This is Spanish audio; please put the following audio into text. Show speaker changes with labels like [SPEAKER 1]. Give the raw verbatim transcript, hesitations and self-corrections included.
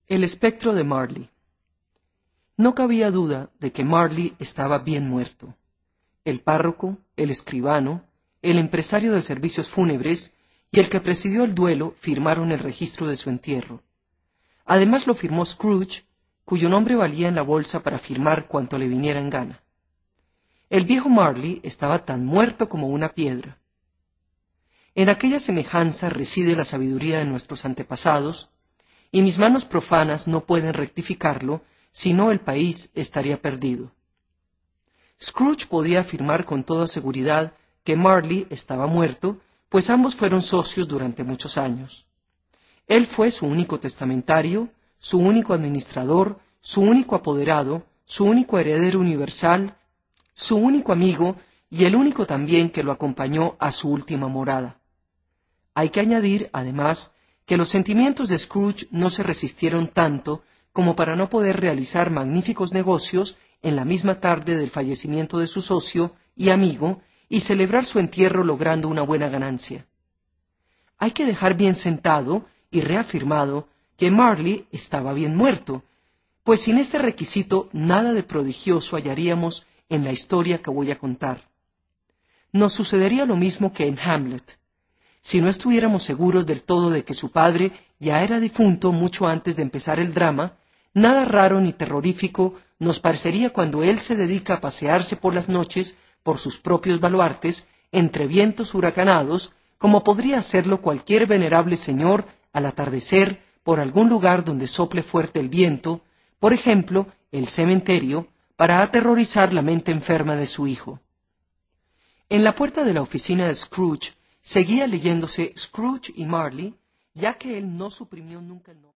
[SPEAKER 1] El espectro de Marley. No cabía duda de que Marley estaba bien muerto. El párroco, el escribano, el empresario de servicios fúnebres y el que presidió el duelo firmaron el registro de su entierro. Además lo firmó Scrooge, cuyo nombre valía en la bolsa para firmar cuanto le viniera en gana. El viejo Marley estaba tan muerto como una piedra. En aquella semejanza reside la sabiduría de nuestros antepasados, y mis manos profanas no pueden rectificarlo, si no el país estaría perdido. Scrooge podía afirmar con toda seguridad que Marley estaba muerto, pues ambos fueron socios durante muchos años. Él fue su único testamentario, su único administrador, su único apoderado, su único heredero universal, su único amigo y el único también que lo acompañó a su última morada. Hay que añadir, además, que los sentimientos de Scrooge no se resistieron tanto como para no poder realizar magníficos negocios en la misma tarde del fallecimiento de su socio y amigo y celebrar su entierro logrando una buena ganancia. Hay que dejar bien sentado y reafirmado que Marley estaba bien muerto, pues sin este requisito nada de prodigioso hallaríamos en la historia que voy a contar. Nos sucedería lo mismo que en Hamlet. Si no estuviéramos seguros del todo de que su padre ya era difunto mucho antes de empezar el drama, nada raro ni terrorífico nos parecería cuando él se dedica a pasearse por las noches por sus propios baluartes entre vientos huracanados, como podría hacerlo cualquier venerable señor al atardecer por algún lugar donde sople fuerte el viento, por ejemplo, el cementerio, para aterrorizar la mente enferma de su hijo. En la puerta de la oficina de Scrooge seguía leyéndose Scrooge y Marley, ya que él no suprimió nunca el nombre.